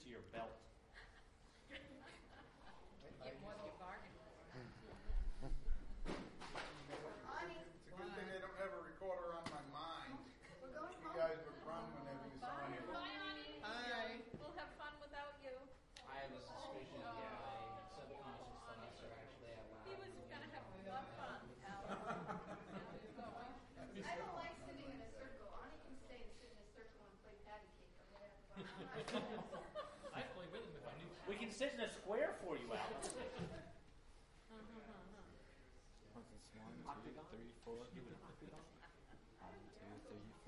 to your belt. Get what you bargained for. It's a good thing I don't have a recorder on my mind. We're going You home. guys would run whenever you saw me. Bye, Ani. Hi. We'll have fun without you. I have a suspicion, my subconscious thoughts are actually out loud. He was going to have a lot of fun, Alex. I don't like sitting in a circle. Ani can stay and sit in a circle and play patty cake or whatever. I'd play with him if I knew. We can sit in a square for you, Alex. What's this? 1, 2, 3, 4. 1, 2, 3, 4.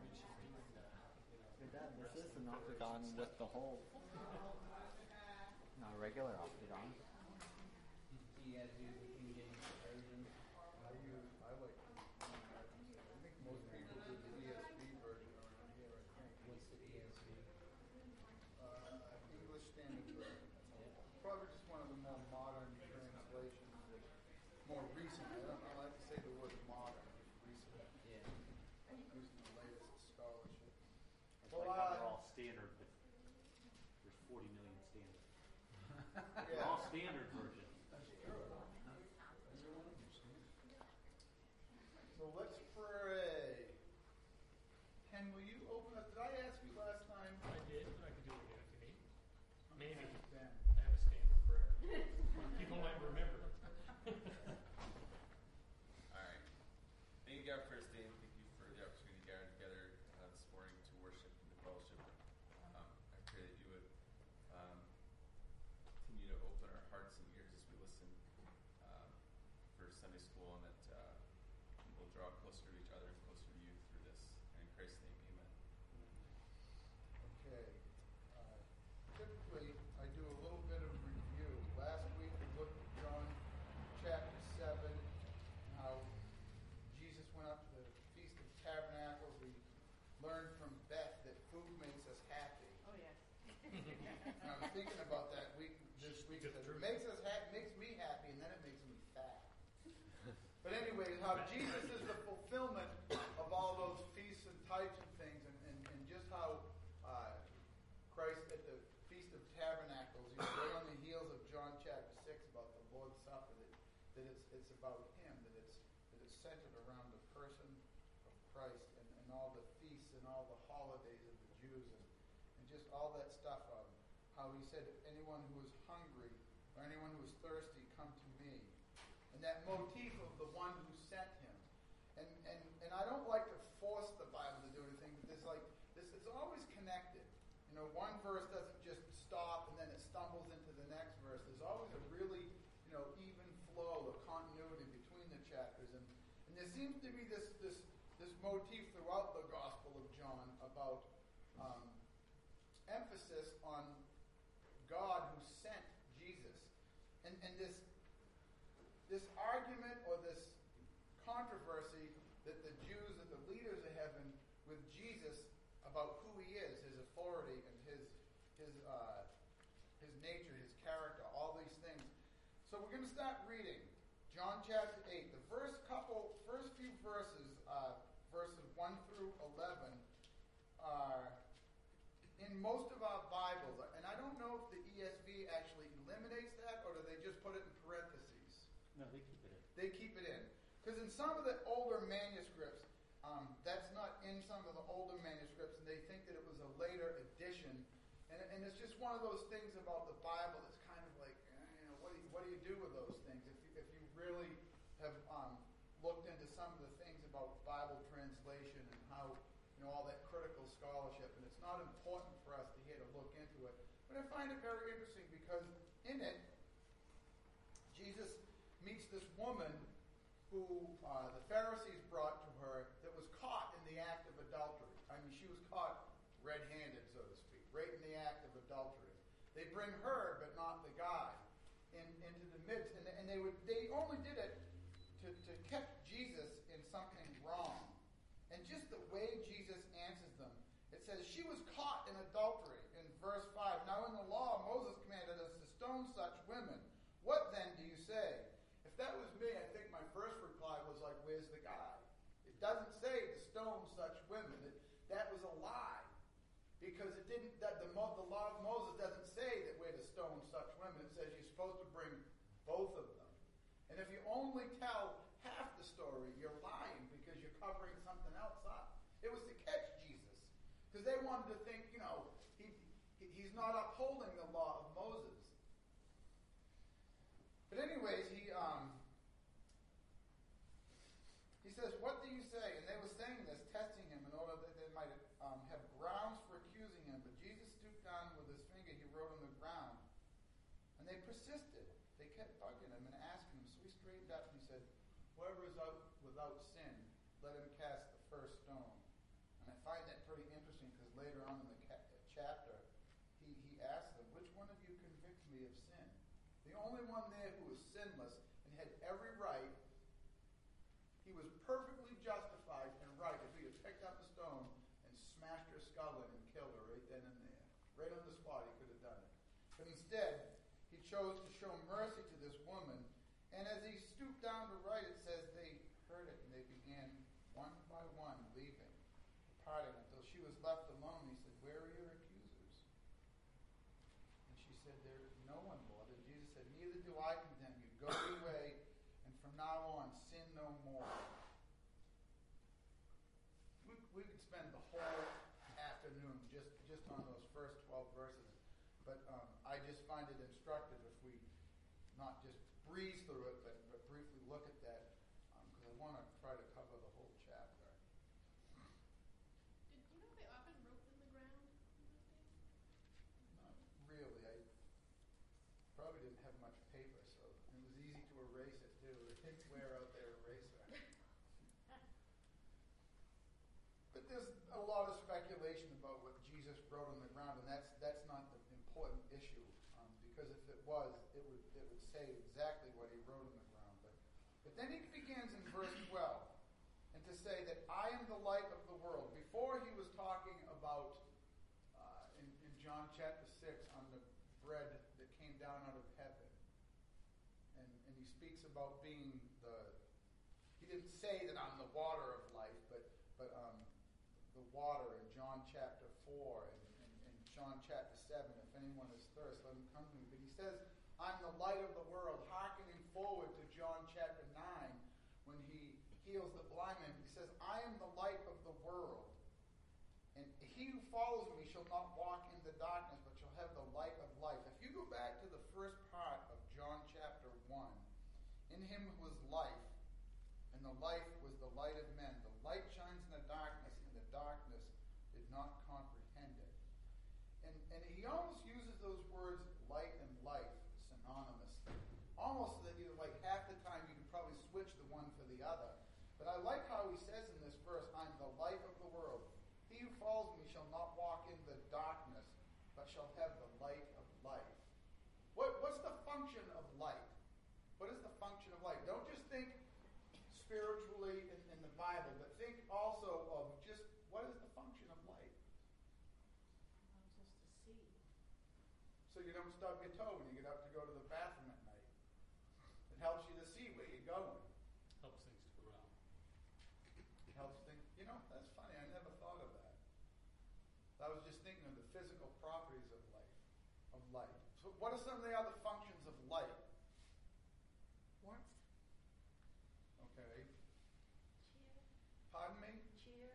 This is an octagon with the hole. Not a regular octagon. You guys use the King James version? I like, I think most people do the ESV version around here, I think. What's the ESV? English Standard Version. Probably just one of the more modern translations. More recent. I don't like to say the word modern. Recent. Yeah. Using the latest scholarship. It's like how they're all standard, but there's 40 million standard. They're all standard version. That's true. So let's pray. Ken, will you open up? Did I ask you last time? I did. I could do it again if you need. Maybe. Ben. I have a standard prayer. People might remember. All right. Thank you, God, for this day, and thank you for the opportunity to gather together this morning to worship and to fellowship. I pray that you would continue to open our hearts and ears as we listen for Sunday school, and that we'll draw closer to each other and closer to you through this. And in Christ's name, amen. Okay. Typically, I do a little bit of review. Last week we looked at John chapter 7, how Jesus went up to the Feast of Tabernacles. We learned from Beth that food makes us happy. Oh, yes. And I was thinking about that this week. That it makes us makes me happy, and then it makes me fat. But anyway, how Jesus is the fulfillment of all those feasts and types and things, and just how Christ at the Feast of Tabernacles, right on the heels of John chapter 6 about the Lord's Supper, that it's about Him, that it's centered around the person of Christ, and all the feasts and all the holidays of the Jews, and just all that stuff. How He said, anyone who is hungry or anyone who is thirsty, come to me. And that motif of the one who sent Him. And I don't like to force the Bible to do anything, but there's like this, it's always connected. You know, one verse doesn't just stop and then it stumbles into the next verse. There's always a really, even flow of continuity between the chapters. And there seems to be this motif throughout the Gospel of John about emphasis on God who sent Jesus. And this argument or this controversy that the Jews and the leaders are having with Jesus about who He is, His authority and His nature, His character, all these things. So we're going to start reading John chapter 8. The first few verses, verses 1 through 11, are in most of our Bibles. And I don't know if the ESV actually eliminates that, or do they just put it in parentheses? No, they keep it in. They keep it in. Because in some of the older manuscripts, that's not in some of the older manuscripts, and they think that it was a later addition. And it's just one of those things about the Bible that's kind of like, what do you do with those things? If you really have looked into some of the things about Bible translation and how, all that critical scholarship, and it's not important for us to here to look into it. But I find it very interesting because in it, Jesus meets this woman who the Pharisees brought to her that was caught in the act of adultery. I mean, she was caught red-handed, so to speak, right in the act of adultery. They bring her, but not the guy, into the midst. And they only did it to catch Jesus in something wrong. And just the way Jesus answers them, it says, she was caught in adultery in verse 5. Now in the law, Moses commanded us to stone such women. What then do you say? If that was me, I think my first reply was like, where's the guy? It doesn't say to stone such women. That was a lie. Because it the law of Moses doesn't say that we're to stone such women. It says you're supposed to bring both of them. And if you only tell half the story, you're lying because you're covering something else up. It was to catch Jesus. Because they wanted to think, he's not upholding the law of Moses. But anyways, he says, "What do you say?" And they were saying this, testing him in order that they might have grounds for accusing him. But Jesus stooped down with his finger, he wrote on the ground. And they persisted. They kept bugging him and asking him. So he straightened up and he said, "Whoever is out without sin, let him cast the first stone." And I find that pretty interesting because later on in the chapter, he asked them, "Which one of you convicts me of sin?" The only one there who was sinless and had every right, he was perfectly justified and right if he had picked up a stone and smashed her skull in and killed her right then and there. Right on the spot he could have done it. But instead, he chose to show mercy to this woman. And as he stooped down to write, it says they heard it and they began one by one leaving, departing until she was left alone. He said, "Where are your accusers?" And she said, "There is no one, Lord." And Jesus said, "Neither do I condemn you. Go your way, and from now on, sin no more." We could spend the whole afternoon just on those first 12 verses. But I just find it instructive if we not just breeze through it, but briefly look at that, because I want to try to cover the whole chapter. Did you know they often wrote in the ground in those days? Not really. I probably didn't have much paper, so it was easy to erase it too. It didn't wear out their eraser. But there's a lot of speculation about what Jesus wrote on the ground, and that's not the important issue, because if it was, it would say exactly what he wrote on the ground. But then he begins in verse 12, and to say that I am the light of the world. Before he was talking about in John chapter 6 on the bread that came down out of heaven, and he speaks about being he didn't say that I'm the water of life, but the water in John chapter 4 and John chapter 7, if anyone is thirst, let him come to me. But he says, I'm the light of the world, hearkening forward to John chapter 9 when he heals the blind man. He says, I am the light of the world, and he who follows me shall not walk in the darkness, but shall have the light of life. If you go back to the first part of John chapter 1, in him was life, and the life was the light of men. The light shines in the darkness, and the darkness did not comprehend it. And he almost uses those words light and life synonymously. Almost so that you, like, half the time you could probably switch the one for the other. But I like how he says in this verse, I'm the light of the world. He who follows me shall not walk in the darkness, but shall have the light of life. What's the function of light? What is the function of light? Don't just think spiritually in the Bible, but think also of just what is the function of light? Allows us to see. So you don't stub your toe when you get up to go to the bathroom at night. It helps you to see where you're going. Helps things to grow. It helps things. That's funny. I never thought of that. I was just thinking of the physical properties of light. So what are some of the other functions of light? Warmth. Okay. Cheer. Pardon me? Cheer.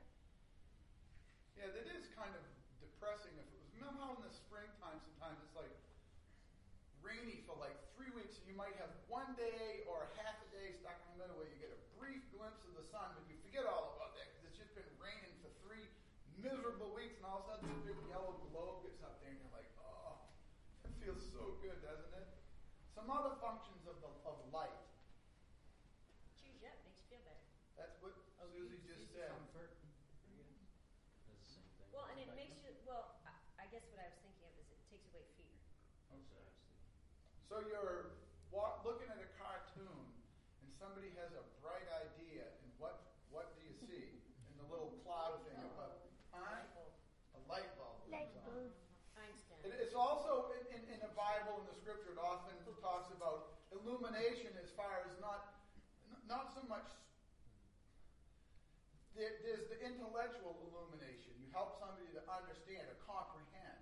Yeah, that is kind of depressing. If it was, remember how in the springtime sometimes it's like rainy for like 3 weeks, and you might have one day or half a day stuck in the middle where you get a brief glimpse of the sun, but you forget all about that because it's just been raining for 3 miserable weeks, and all of a sudden this big yellow globe gets up there, and you're like, oh, it feels so good, doesn't it? Some other functions of light. Cheers you up. Makes you feel better. That's what Susie just said. Comfort. That's the same thing. Well, and it makes you. Well, I guess what I was thinking of is it takes away fear. Okay. So you're looking at a cartoon, and somebody has a bright idea, and what do you see in the little cloud thing above? Huh? A light bulb comes on. Einstein. It's also in the Bible, in the Scripture, it often talks about illumination as far as not so much. There's the intellectual illumination. You help somebody to understand or comprehend.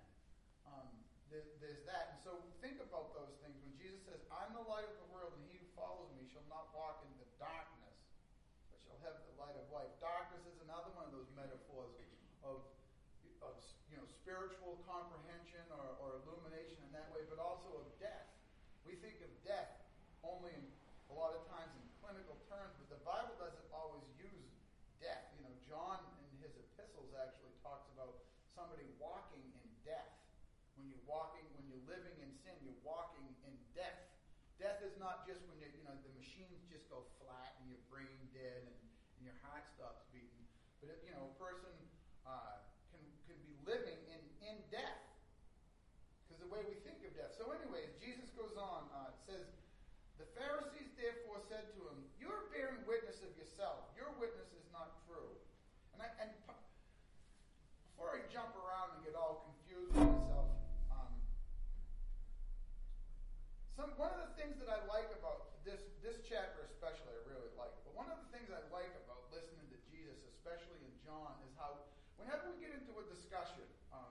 there's that. And so think about those things. When Jesus says, I'm the light of the world, and he who follows me shall not walk in the darkness, but shall have the light of life. Darkness is another one of those metaphors of spiritual comprehension or illumination in that way, but also of death. We think of death only a lot of times in clinical terms, but the Bible doesn't always use death. John in his epistles actually talks about somebody walking in death. When you're living in sin, you're walking in death. Death is not just when the machines just go flat and your brain dead and your heart stops beating, but a person can be living in death because the way we think of death. So, anyways, Jesus goes on. It says, the Pharisees therefore said to him, "You're bearing witness of yourself. Your witness is not true." And before I jump around and get all confused with myself, one of the things that I like about this chapter especially, I really like, but one of the things I like about listening to Jesus, especially in John, is how whenever we get into a discussion,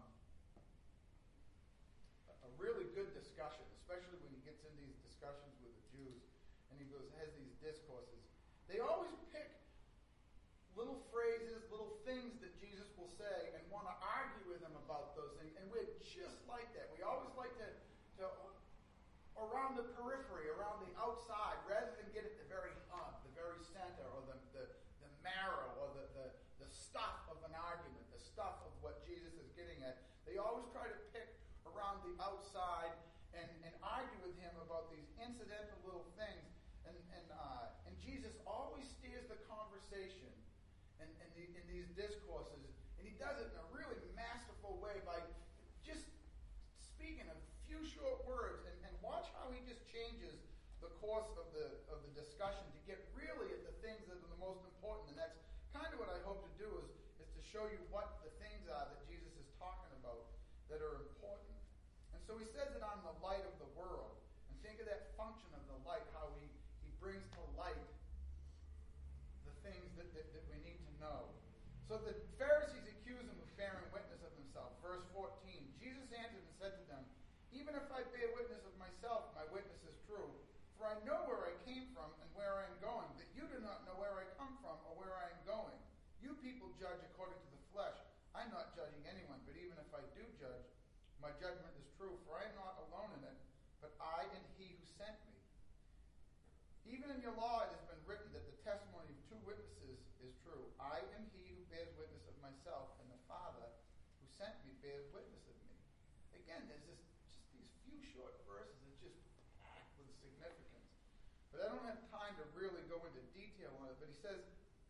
a really good discussion, especially when he gets in these discussions with the Jews, and he has these discourses, they always pick little phrases, little things that Jesus will say and want to argue with him about those things. And we're just like that. We always like to around the periphery, around the outside, rather than get at the very hub, the very center, or the marrow, or the stuff of an argument, the stuff of what Jesus is getting at. They always try to pick around the outside and argue with him about these incidental little things. And Jesus always steers the conversation in these discourses, and he does it in a really masterful way by just speaking a few short words, and watch how he just changes the course of the discussion to get really at the things that are the most important. And that's kind of what I hope to do is to show you what the things are that Jesus is talking about that are important. And so he says that I'm the light of the world. And think of that function of the light, how he brings to light the things that we need to know. So the Pharisees accuse him of bearing witness of himself. Verse 14, Jesus answered and said to them, even if I bear witness of myself, my witness is true. For I know where I came from and where I am going, but you do not know where I come from or where I am going. You people judge according to the flesh. I'm not judging anyone, but even if I do judge, my judgment is true, for I am not alone in it, but I and he who sent me. Even in your law it has been written that the testimony of two witnesses is true. I am he who bears witness of myself, and the Father who sent me bears witness of me. Again, there's just these few short verses that just packed with significance. But I don't have time to really go into detail on it, but he says,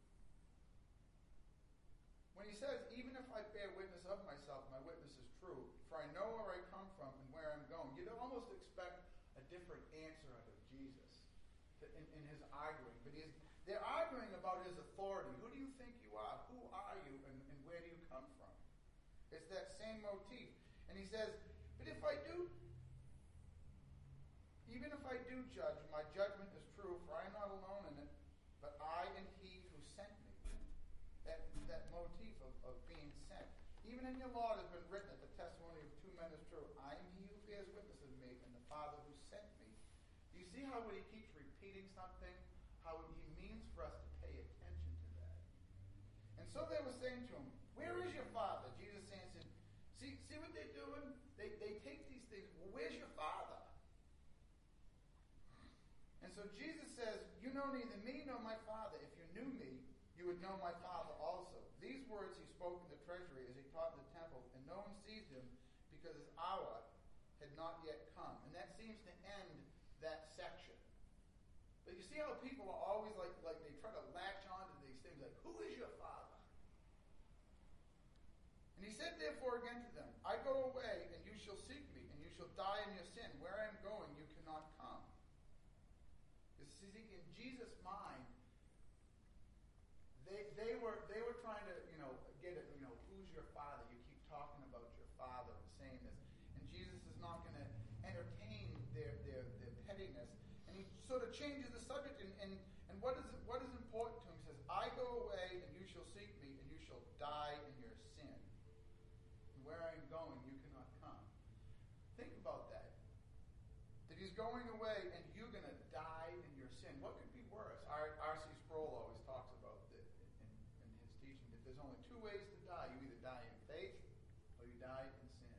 when he says, even if I bear witness of myself, my witness is true, for I know where I come from and where I'm going. You'd almost expect a different answer out of Jesus in his arguing. But they're arguing about his authority. Who do you think you are? Who are you? And where do you come from? It's that same motif. And he says, but even if I do judge, my judgment is true, for I am not alone in it, but I and he who sent me. That motif of being sent. Even in your law it has been written that the testimony of two men is true. I am he who bears witness of me, and the Father who sent me. Do you see how when he keeps repeating something, how he means for us to pay attention to that? And so they were saying to him, where is your Father? Jesus answered, see what they're doing? They take these things, well, where's your Father? And so Jesus says, you know neither me nor my Father. If you knew me, you would know my Father also. These words he spoke in the treasury as he taught in the temple, and no one seized him because his hour had not yet come. And that seems to end that section. But you see how people are always like they try to latch on to these things like, who is your Father? And he said therefore again to them, I go away and you shall seek me, and you shall die in your sin. Where I am going you cannot come. You see, in Jesus' mind, they were trying to, get it, who's your Father? You keep talking about your Father and saying this. And Jesus is not going to entertain their pettiness. And he sort of changes the subject. And what is important to him? He says, I go away and you shall seek me, and you shall die in your sin. And where I am going, you cannot come. Think about that. That he's going away and you're going to die in your sin. What could be worse? R.C. Sproul always talks about that in his teaching, that there's only two ways to die. You either die in faith or you die in sin.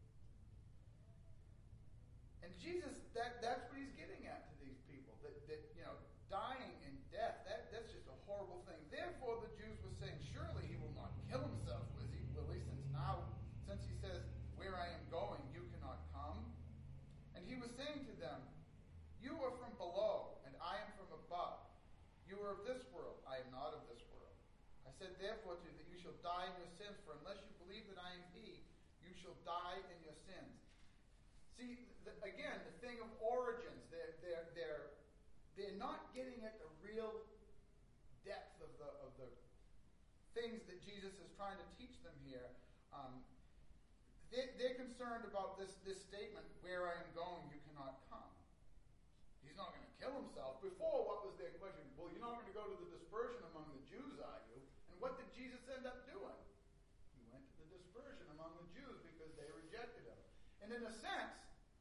And Jesus, that's what he's getting at to these people. That dying in death, that's just a horrible thing. Therefore, the Jews were saying, surely he will not kill himself, will he? Since he says, where I am going, you cannot come. And he was saying to them, you are from below, and I am from above. You are of this world, I am not of this world. I said therefore to you that you shall die in your sins, for unless you believe that I am he, you shall die in your sins. See, again, the thing of origins, they're not getting at the real depth of the things that Jesus is trying to teach them here. They're concerned about this statement, where I am going, you cannot come. He's not going to kill himself. Before, what was their question? Well, you're not going to go to the dispersion among the Jews, are you? And what did Jesus end up doing? He went to the dispersion among the Jews because they rejected him. And in a sense,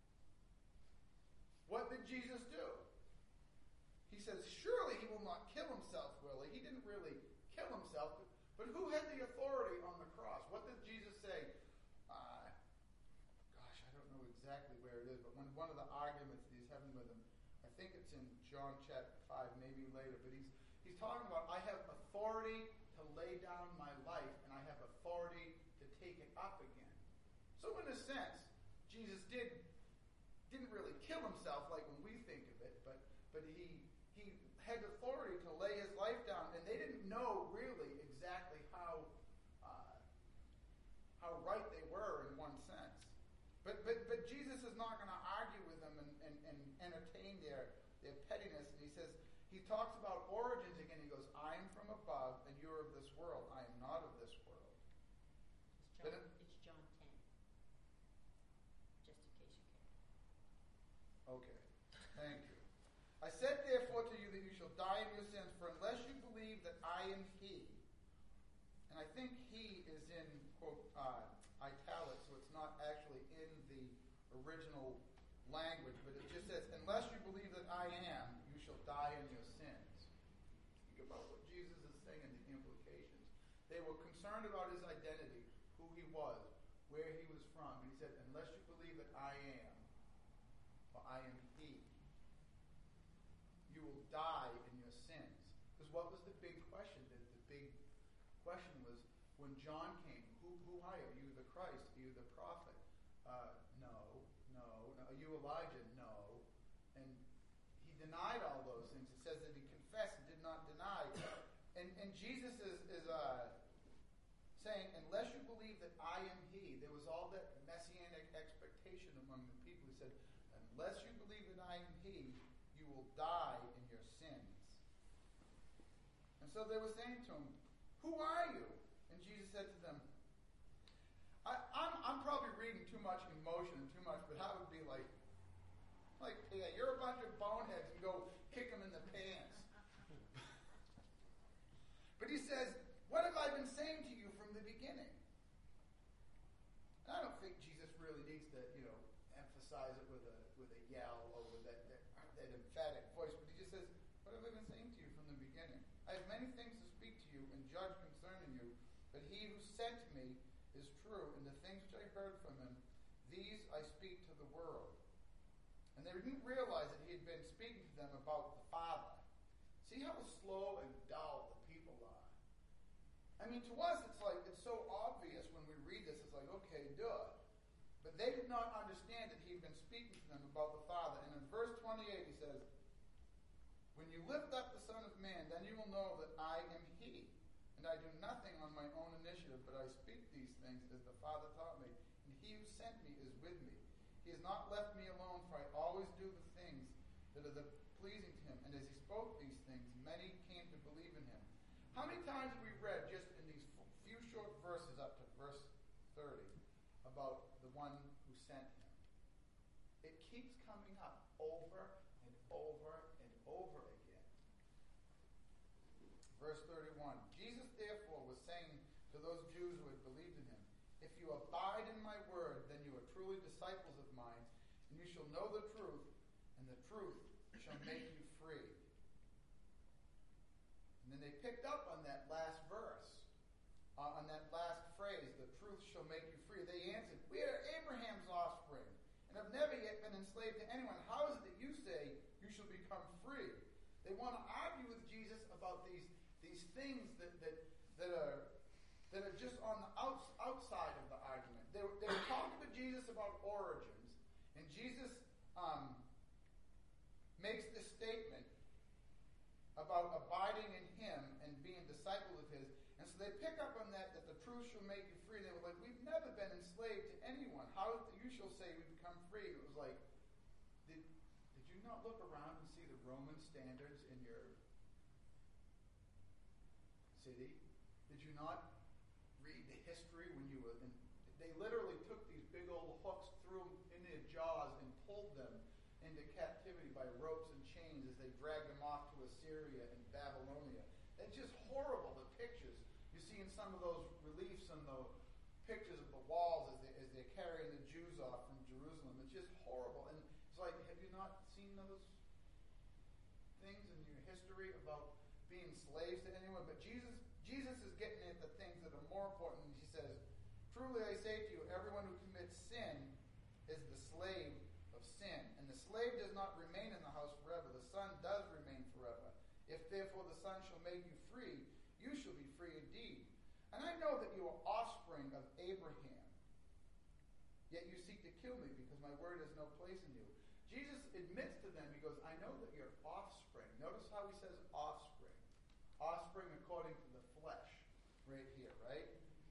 what did Jesus do? He says, surely he will not kill himself, will he? He didn't really kill himself, but who had the authority on the cross? What did Jesus say? I don't know exactly where it is, but one of the arguments that he's having with him, I think it's in John chapter 5, maybe later, but he's talking about, I have authority to lay down my life, and I have authority to take it up again. So in a sense, Jesus didn't really kill himself like when we think of it, but he had authority to lay his life down, and they didn't know really exactly how right they were in one sense. But Jesus is not going to argue with them and entertain their pettiness. And he talks about origins again. He goes, I am from above, and you are of this world. I am not of this world. It's John 10. Just in case you care. Okay, thank you. I said therefore to you that you shall die in your sins, for unless you believe that I am he, and I think he is in, quote, italics, so it's not actually in the original language, but it just says, unless you believe that I am, you shall die in your sins. Think about what Jesus is saying and the implications. They were concerned about his identity, who he was, where he was from. And he said, unless you believe that I am, or I am he, you will die in your sins. Because what was the big question? The big question was, when John came, who are you? Are you the Christ? Are you the prophet? No. Are you Elijah? No. And he denied all those things. It says that he confessed and did not deny. And Jesus is saying, unless you believe that I am he, there was all that messianic expectation among the people. He said, unless you believe that I am he, you will die in your sins. And so they were saying to him, who are you? And Jesus said to them, I'm probably reading too much emotion and too much, but how would it be like, yeah, you're a bunch of boneheads and go kick them in the pants. But he says, what have I been saying to you from the beginning? And I don't think Jesus really needs to, emphasize it with a yell or with that emphatic voice, but he just says, what have I been saying to you from the beginning? I have many things to speak to you and judge concerning you, but he who sent me is true, and the things which I heard from him, these I speak to the world. And they didn't realize that he had been speaking to them about the Father. See how slow and dull the people are. I mean, to us, it's so obvious when we read this, it's like, okay, duh. But they did not understand that he had been speaking to them about the Father. And in verse 28, he says, when you lift up the Son of Man, then you will know that I am he. And I do nothing on my own initiative, but I speak these things as the Father taught me. And he who sent me is with me. He has not left me alone, for I always do the things that are pleasing to him. And as he spoke these things, many came to believe in him. How many times have we read just in these few short verses up to verse 30 about the one who sent him? It keeps coming up over and over and over again. Verse 31, Jesus therefore was saying to those Jews who had believed in him, if you abide in my word, then you are truly disciples of mine, you shall know the truth, and the truth shall make you free. And then they picked up on that last verse, on that last phrase, the truth shall make you free. They answered, we are Abraham's offspring, and have never yet been enslaved to anyone. How is it that you say you shall become free? They want to argue with Jesus about these things that are just on the outside of the argument. They were talking to Jesus about origins, and Jesus makes this statement about abiding in him and being disciples of his. And so they pick up on that the truth shall make you free. And they were like, we've never been enslaved to anyone. How you shall say we become free? And it was like, did you not look around and see the Roman standards in your city? Did you not read the history when you were in? They literally took these big old hooks, threw them in their jaws, and pulled them into captivity by ropes and chains as they dragged them off to Assyria and Babylonia. It's just horrible, the pictures you see in some of those reliefs and the pictures of the walls as they're carrying the Jews off from Jerusalem. It's just horrible. And it's like, have you not seen those things in your history about being slaves to anyone? But Jesus is getting at the things that are more important. He says, truly I say to you, everyone who commits sin is the slave of sin. And the slave does not remain in the house forever. The son does remain forever. If therefore the son shall make you free, you shall be free indeed. And I know that you are offspring of Abraham. Yet you seek to kill me because my word has no place in you. Jesus admits to them, he goes, I know that you're offspring. Notice how he says offspring. Offspring according to the flesh. Right here, right?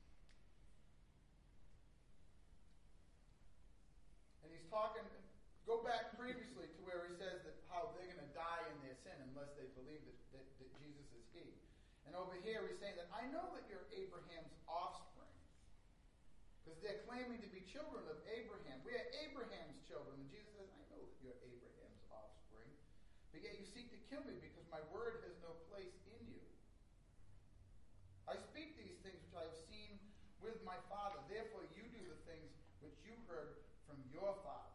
And he's talking, go back previously to where he says that how they're going to die in their sin unless they believe that Jesus is he. And over here he's saying that I know that you're Abraham's offspring. Because they're claiming to be children of Abraham. We are Abraham's children. And Jesus says, I know that you're Abraham's offspring. But yet you seek to kill me because my word has no place in you. I speak these things which I have seen with my Father. Therefore you do the things which you heard from your father.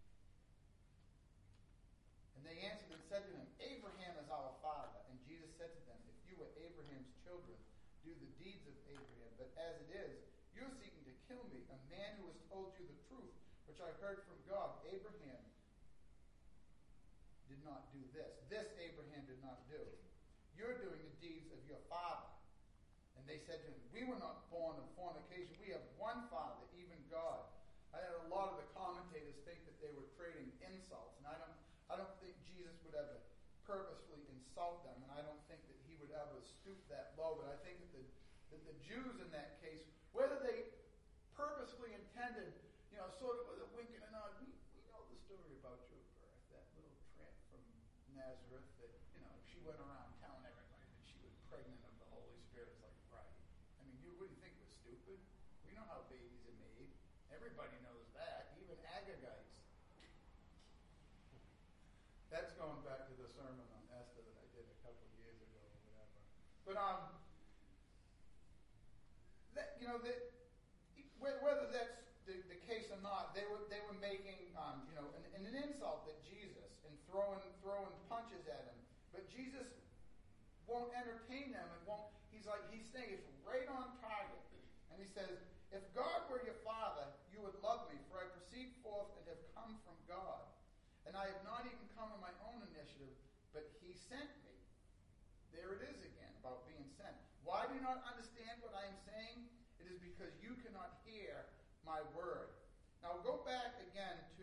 And they answered and said to him, Abraham is our father. And Jesus said to them, if you were Abraham's children, do the deeds of Abraham. But as it is, you're seeking to kill me, a man who has told you the truth, which I heard from God. Abraham did not do this. This Abraham did not do. You're doing the deeds of your father. And they said to him, we were not born of fornication. We have one Father, even God. I had a lot of the commentators think that they were trading insults, and I don't think Jesus would ever purposefully insult them, and I don't think that he would ever stoop that low. But I think that the Jews in that case, whether they purposely intended, sort of with a wink and a nod, we know the story about your birth, that little tramp from Nazareth that she went around telling everybody that she was pregnant of the Holy Spirit. It's like, right? I mean, what do you think we're stupid? We know how babies are made. Everybody knows that, even Agagites. That's going back to the sermon on Esther that I did a couple of years ago or whatever. But whether that's the case or not, they were making an insult at Jesus and throwing punches at him. But Jesus won't entertain them and won't. He's saying it's right on target, and he says, if God were your father, you would love me, for I proceed forth and have come from God. And I have not even come on my own initiative, but he sent me. There it is again, about being sent. Why do you not understand what I am saying? It is because you cannot hear my word. Now go back again to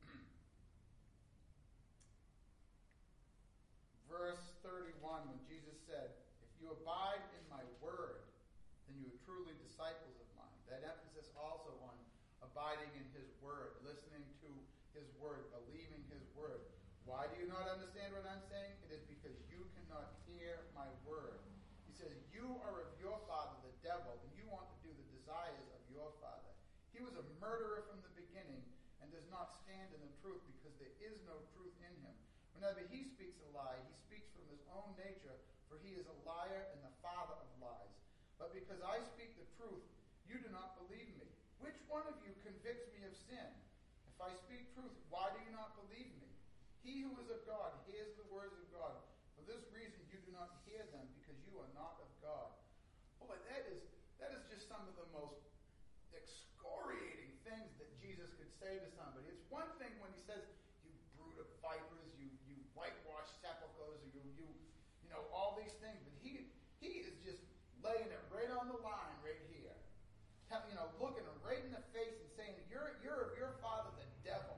verse 31 when Jesus said, if you abide in my word, then you are truly disciples of mine. That emphasis also on abiding in his word, listening to his word, believing his word. Why do you not understand what I'm saying? It is because you cannot hear my word. He says, you are of your father, the devil, and you want to do the desires of your father. He was a murderer from the beginning and does not stand in the truth because there is no truth in him. Whenever he speaks a lie, he speaks from his own nature, for he is a liar and the father of lies. But because I speak the truth, you do not believe me. Which one of you convicts me of sin? If If I speak truth, why do you not believe me? He who is of God hears the words of God. For this reason you do not hear them, because you are not of God. Boy, that is just some of the most excoriating things that Jesus could say to somebody. It's one thing when he says, you brood of vipers, you whitewashed sepulchres, you know, all these things. But he is just laying it right on the line right here. You know, looking him right in the face and saying, you're of your father, the devil.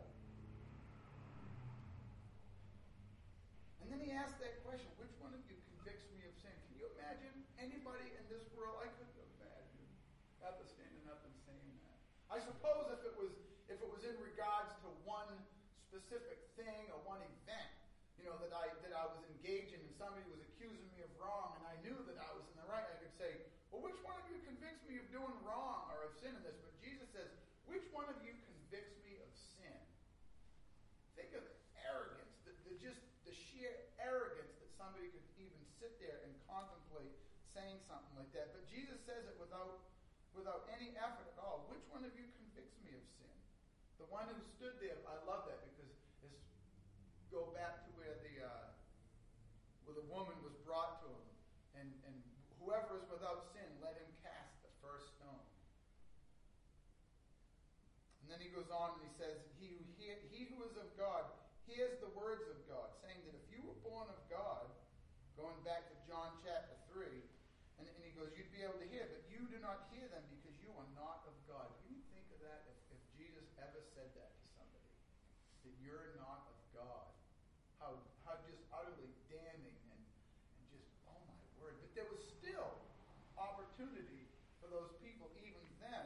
And then he asked that question, which one of you convicts me of sin? Can you imagine anybody in this world? I couldn't imagine ever standing up and saying that. I suppose if it was in regards to one specific thing or one event, you know, that I was engaged in and somebody was accusing me of wrong and I knew that I was in the right, I could say, well, which one of you convicts me of doing wrong or of sin in this? But Jesus says, which one of you convicts me of sin? Think of the arrogance, the sheer arrogance that somebody could even sit there and contemplate saying something like that. But Jesus says it without any effort at all. Which one of you convicts me of sin? The one who stood there, I love that because go back to where the woman was brought to him, and whoever is without sin, let him cast the first stone. And then he goes on and he says, he who is of God hears the words of God, saying that if you were born of God, going back to John chapter 3, and he goes, you'd be able to hear, but you do not hear them because you are not of God. Can you think of that if Jesus ever said that to somebody, that you're not of God? How just utterly damning and just, oh my word. But there was still opportunity for those people even then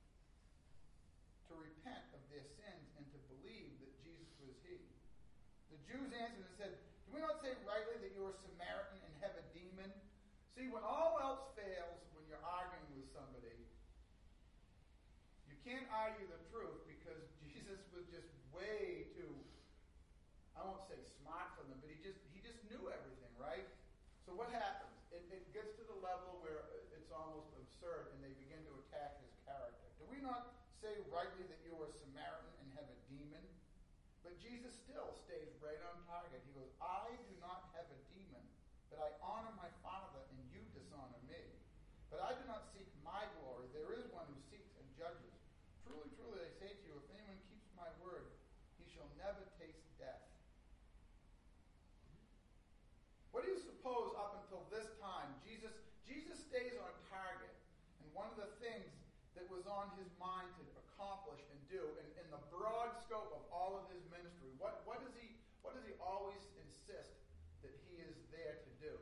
to repent of their sins and to believe that Jesus was he. The Jews answered and said, do we not say rightly that you are Samaritan and have a demon? See, when all else fails, when you're arguing with somebody, you can't argue the truth because Jesus was just way too, I won't say smart for them, but he just knew everything, right? So what happens? It gets to the level where it's almost absurd and they begin to attack his character. Do we not say rightly that you are Samaritan and have a demon? But Jesus still stays right on target. He goes, I do not have a demon, but I honor my Father and you dishonor me. But I do not seek my glory. There is one who seeks and judges. Truly, truly, I say to you, if anyone keeps my word, he shall never taste death. What do you suppose up until this time, Jesus stays on target, and one of the things that was on his mind to accomplish and do, in the broad scope of all of his ministry, what does he always insist that he is there to do?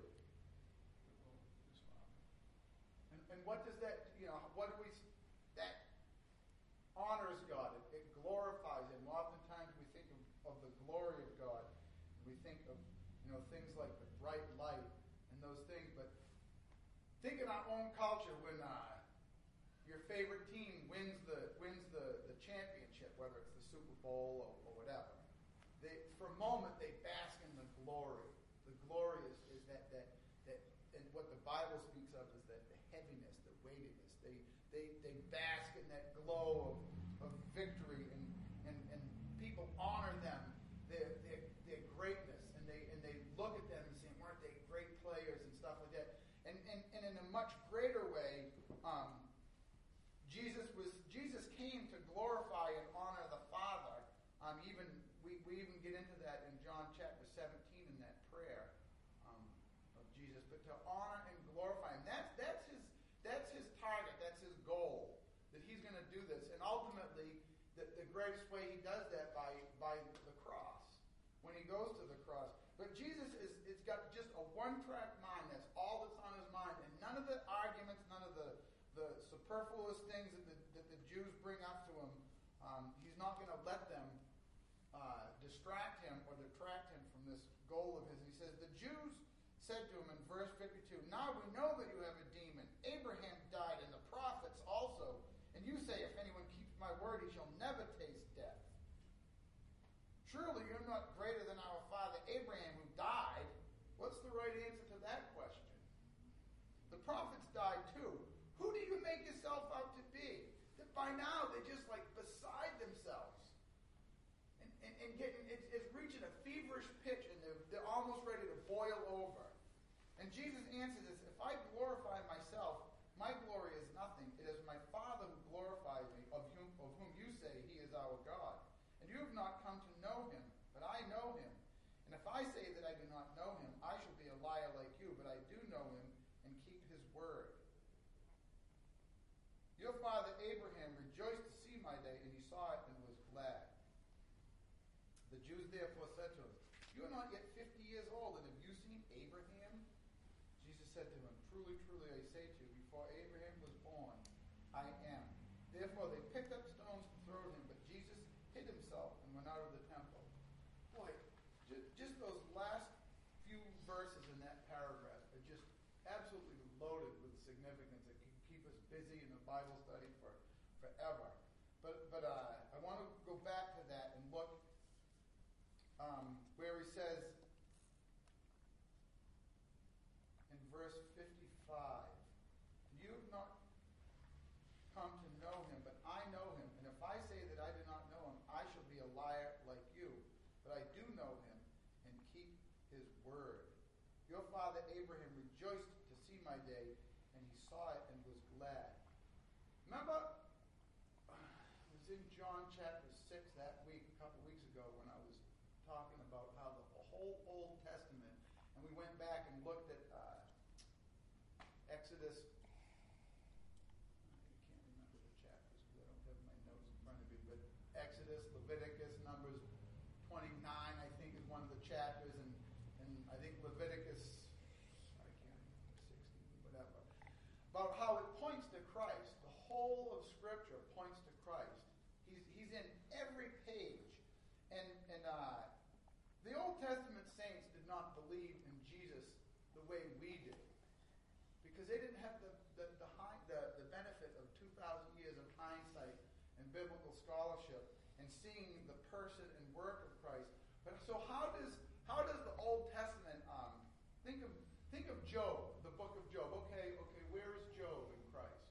And what does that, that honors God. It glorifies him. Oftentimes we think of the glory of God. We think of, things like the bright light and those things. But think in our own culture when your favorite team wins the championship, whether it's the Super Bowl or whatever. For a moment they bask in the glory. The glory is that and what the Bible speaks of is that the heaviness, the weightiness. They bask in that glow of victory and people honor them, their greatness, and they look at them and say, weren't they great players and stuff like that. And in a much greater way, Jesus came to glorify and honor the Father. We even get into that in John chapter 17 in that prayer of Jesus. But to honor and glorify him, that's his target, that's his goal, that he's going to do this. And ultimately, the greatest way he does that by the cross, when he goes to the cross. But Jesus is got just a one-track mind. That's all that's on his mind. And none of the arguments, none of the superfluous things that the Jews bring up to him, he's not going to let them distract him or detract him from this goal of his. He says, the Jews said to him in verse 52, now we know that you have a demon. Abraham died and the prophets also. And you say, if anyone keeps my word, he shall never taste death. Surely you're not greater than our father Abraham who died. What's the right answer to that question? The prophets died too. Who do you make yourself out to be? That by now they're just like beside themselves. Your father Abraham rejoiced to see my day, and he saw it and was glad. The Jews therefore said to him, You are not yet 50 years old, and have you seen Abraham? Jesus said to him, Truly, truly, I say to you, before Abraham was born, I am. Therefore they picked up stones to throw at him, but Jesus hid himself and went out of the temple. Boy, just those last few verses in that paragraph are just absolutely loaded with significance that can keep us busy in a Bible study forever. But I want to go back to that and look where he says in verse 55, You have not come to know him, but I know him. And if I say that I do not know him, I shall be a liar like you. But I do know him and keep his word. Your father Abraham rejoiced to see my day, and he saw it and was glad. Remember, it was in John chapter 6 that week, a couple weeks ago, when I was talking about how the whole Old Testament, and we went back and looked at Exodus. I can't remember the chapters because I don't have my notes in front of me, but Exodus, Leviticus, Numbers 29, I think, is one of the chapters, and I think Leviticus, I can't remember, 16, whatever, about how it points to Christ. The whole of Scripture points to Christ. He's in every page. And the Old Testament saints did not believe in Jesus the way we do, because they didn't have the benefit of 2,000 years of hindsight and biblical scholarship and seeing the person and work of Christ. But so how does the Old Testament think of Job, the book of Job? Okay, where is Job in Christ?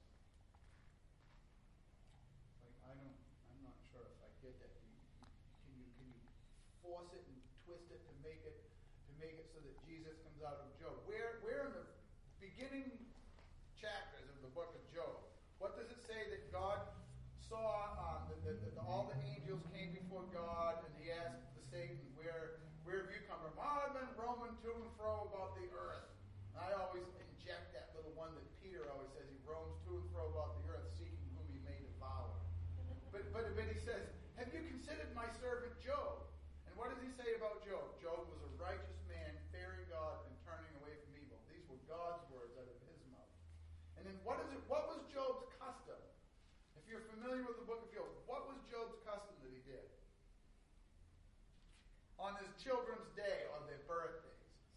Like I'm not sure if I get that. Can you force it and twist it to make it so that Jesus comes out of Job? Where in the beginning chapters of the book of Job, what does it say that God saw that all the angels came before God, and he asked the Satan, where have you come from? I've been roaming to and fro about the earth. And I always inject that little one that Peter always says, he roams to and fro about the earth, seeking whom he may devour. But he says, have you considered my servant Job? And what does he say about Job? Job was a righteous man, fearing God and turning away from evil. These were God's words out of his mouth. And then what was Job's custom? If you're familiar with the book of Job, what was Job's custom that he did? On his children's day, on their birthdays.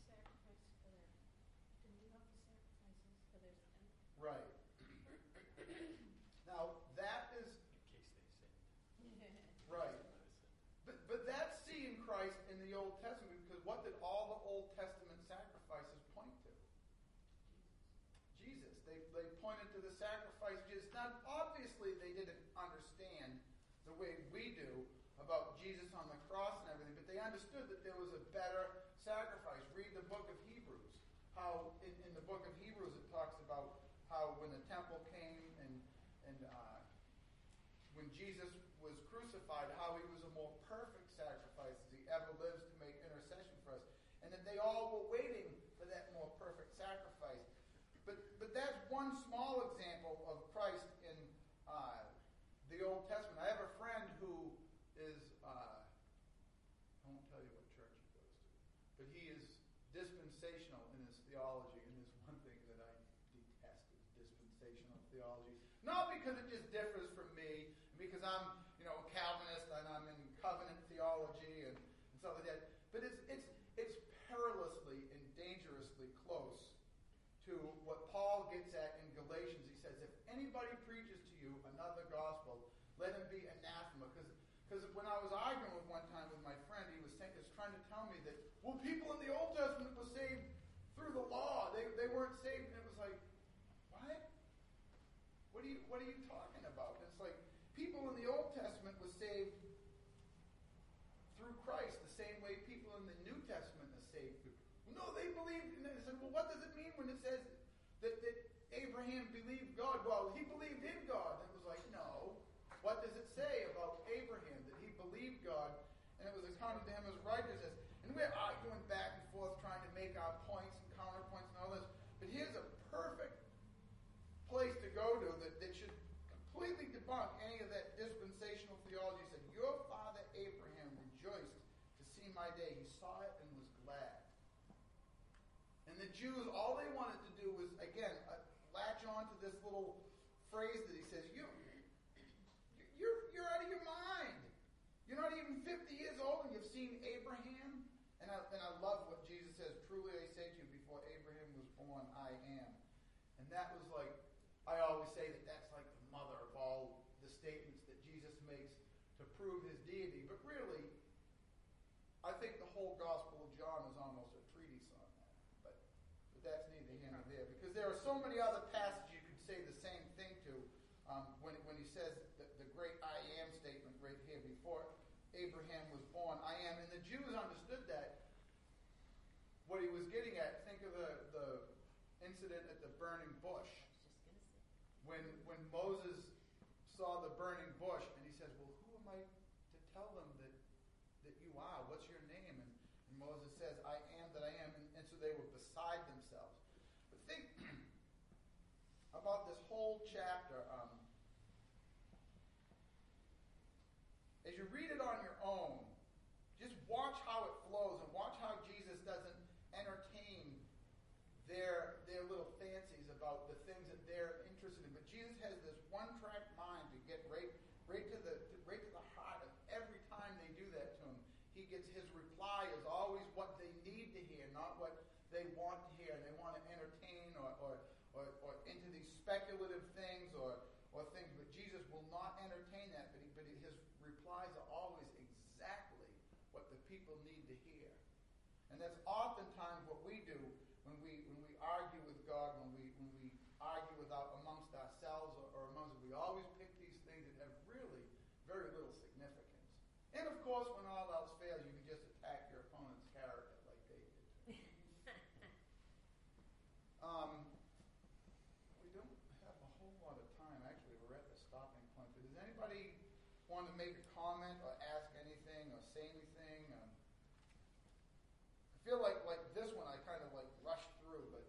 Right. Now, that is... In case they sinned. Right. But that's seeing Christ in the Old Testament, because what did all the Old Testament sacrifices point to? Jesus. They pointed to the sacrifice of Jesus. Now, obviously, they didn't understand the way we do about Jesus on the cross and everything, but they understood that there was a better sacrifice. Read the book of Hebrews. How in the book of Hebrews it talks about how when the temple came and when Jesus was crucified, how he was a more perfect sacrifice as he ever lives to make intercession for us. And that they all were waiting for that more perfect sacrifice. But that's one small example of Christ in the Old Testament. I have a friend who is, I won't tell you what church he goes to, but he is dispensational in his theology, and there's one thing that I detest is dispensational theology. Not because it just differs from me, because I'm, Calvinist and I'm in covenant theology and stuff like that. But it's perilously and dangerously close to what Paul gets at in Galatians. He says, if anybody preaches to you another gospel, let him be anathema. Because when I was arguing with one time with my friend, he was trying to tell me that, well, people in the Old Testament were saved through the law. They weren't saved. And it was like, what? What are you talking about? And it's like, people in the Old Testament were saved through Christ the same way people in the New Testament are saved through. No, they believed. And I said, well, what does it mean when it says that Abraham believed God? Well, he believed in God. And it was like, no. What does it say about Abraham? That he believed God, and it was accounted to him as righteousness. And we're arguing back and forth trying to make our points and counterpoints and all this. But here's a perfect place to go to that should debunk any of that dispensational theology. He said, your father Abraham rejoiced to see my day. He saw it and was glad. And the Jews, all they wanted to do was, again, latch on to this little phrase that he says, you're out of your mind. You're not even 50 years old and you've seen Abraham. And I love what Jesus says, truly I say to you, before Abraham was born, I am. And that was like, I always say that that's like the mother of all the statements that Jesus makes to prove his deity. But really, I think the whole Gospel of John is almost a treatise on that. But that's neither here nor there. Because there are so many other passages you could say the same thing to when he says the great I am statement right here before Abraham was born. I am. And the Jews understood that. What he was getting at, think of the incident at the burning bush. When Moses saw the burning bush, and he says, well, who am I to tell them that you are? What's your name? And Moses says, I am that I am. And so they were beside themselves. But think about this whole chapter. As you read it on your own, just watch how it flows and watch how Jesus doesn't entertain their little fancies about the things that they're interested in. But Jesus has this one-track mind to get right to the heart of every time they do that to him. He gets his reply is always what they need to hear, not what they want to hear. They want to entertain or into these speculative things or things. But Jesus will not entertain that. But his replies are always exactly what the people need to hear. And that's oftentimes what we do when we argue with God, when we argue amongst ourselves or amongst, we always pick these things that have really very little significance. And of course, when all else fails, you can just attack your opponent's character like they did. We don't have a whole lot of time. Actually, we're at the stopping point. But does anybody want to make a comment or ask anything or say anything? I feel like this one I kind of rushed through, but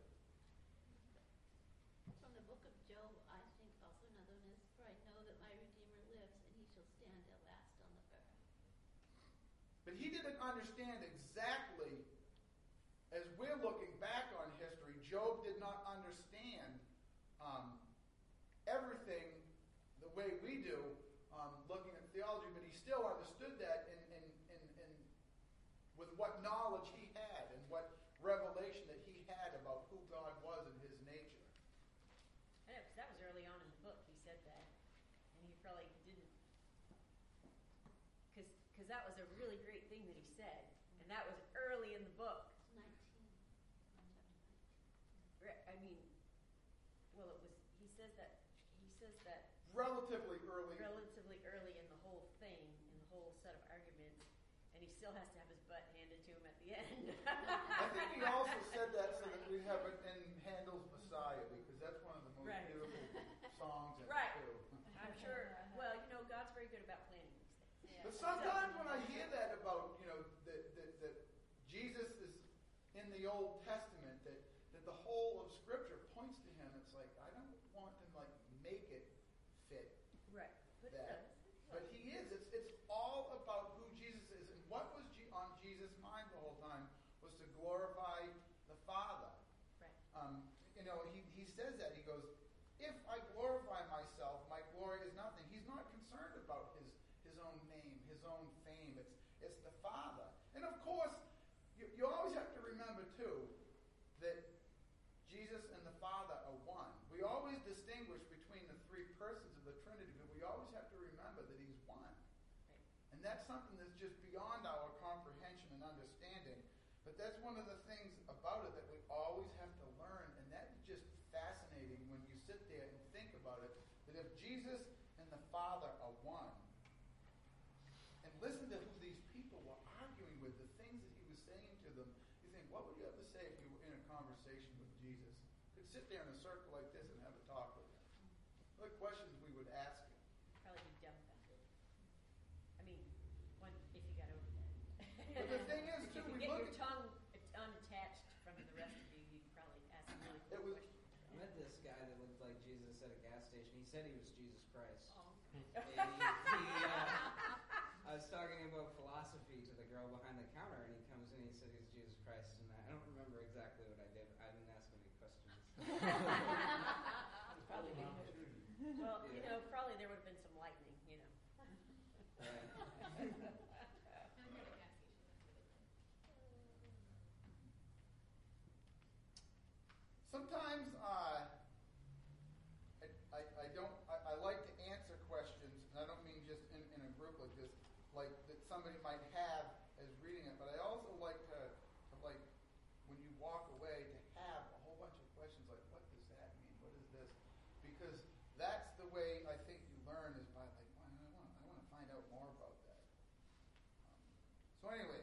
From the book of Job, I think also another one is, for I know that my Redeemer lives, and he shall stand at last on the earth. But he didn't understand exactly, as we're looking back on history, Job did not understand everything the way we do, looking at theology, but he still understood that in with what knowledge he had and what revelation that he had about who God was and his nature. I know, because that was early on in the book. He said that, and he probably didn't, because that was a really great thing that he said, and that was early in the book. It's 19. On chapter 19. I mean, well, it was. He says that Relatively early. in the whole thing, in the whole set of arguments, and he still has to have his butt handed to him at the end. I think he also said that so that we have it in Handel's Messiah, because that's one of the most Right. beautiful songs in Right. it too. I'm sure. Well, God's very good about planning these things. But sometimes when I hear that about, that Jesus is in the Old Testament, that the whole of Scripture points to him, it's like, I don't want to make it fit Right. But that. But he is. It's all about who Jesus is. And what was on Jesus' mind the whole time was to glorify the Father. Right. He says that. He goes, if I glorify myself, my glory is nothing. He's not concerned about his own name, his own fame. It's the Father. And of course, you always have to remember, too, that Jesus and the Father are one. We always distinguish between the three persons of the Trinity, but we always have to remember that he's one. Right. And that's something that's just beyond our comprehension and understanding. But that's one of the things about it that we always have to learn, and that's just fascinating when you sit there and think about it, that if Jesus and the Father are one, and listen to who these people were arguing with, the things that he was saying to them, you think, what would you have to say if you were in a conversation with Jesus? You could sit there in a circle like this and have a talk with him. What questions we would ask him? Probably be dumbfounded. I mean, if you got over that. But the thing is, too, if you we get look your at... tongue unattached from the rest of you, you could probably ask some really It cool was- questions. I met this guy that looked like Jesus at a gas station. He said he was Jesus Christ. Oh. I was talking about philosophy to the girl behind the counter, and he comes in and he said he's Jesus Christ, and I don't remember exactly what I did. I didn't ask any questions. Probably Full did. opportunity. Well, Yeah. probably there would have been some lightning, Right. Sometimes I like to answer questions, and I don't mean just in a group like this, like that somebody might have as reading it, but I also like to like when you walk away to have a whole bunch of questions like, what does that mean? What is this? Because that's the way I think you learn is by like, well, I want to find out more about that. So anyways,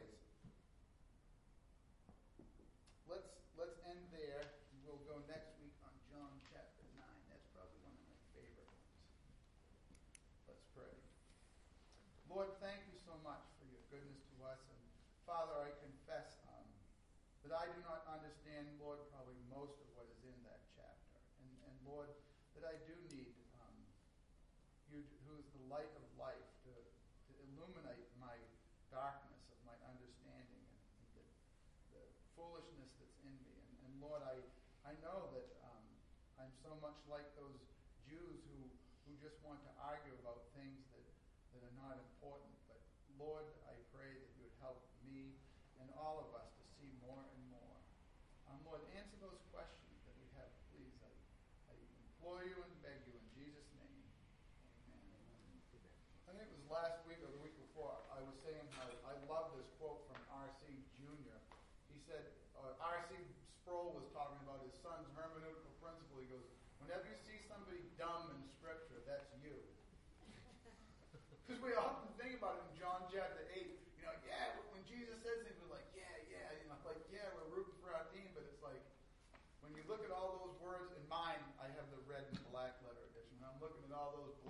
let's end there. We'll go next week on John chapter 9. That's probably one of my favorite ones. Let's pray. Lord, thank you so much for your goodness to us. And Father, I confess that I do not understand, Lord, probably most of what is in that chapter. And Lord, that I do need you, who is the light of life, to illuminate my darkness of my understanding and the foolishness that's in me. And Lord, I know that I'm so much like those Jews who just want to argue about things that are not important. But Lord, I pray that you would help me and all of us to see more and more. Lord, answer those questions that we have, please. I implore you and beg you in Jesus' name. Amen. I think it was last week or the week before, I was saying how I love this quote from R.C. Jr. He said, R.C. Sproul was talking about his son's hermeneutical principle. He goes, whenever you see somebody dumb in Scripture, that's you. Because we often think about it in John chapter 8. When Jesus says things, we're like, we're rooting for our team, but it's like, when you look at all those words in mine, I have the red and black letter edition. When I'm looking at all those